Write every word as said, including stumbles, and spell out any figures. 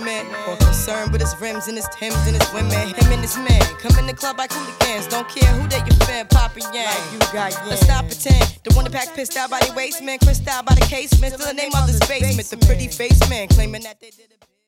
man. More concerned with his rims and his Timbs and his women. Him and his man come in the club like hooligans. Don't care who they your fan, Papa Yang. Like you got yang. Let's not pretend. The one that pack pissed out by the waistman, crissed out by the casement. Still the name of this basement. The pretty face man claiming that they did it.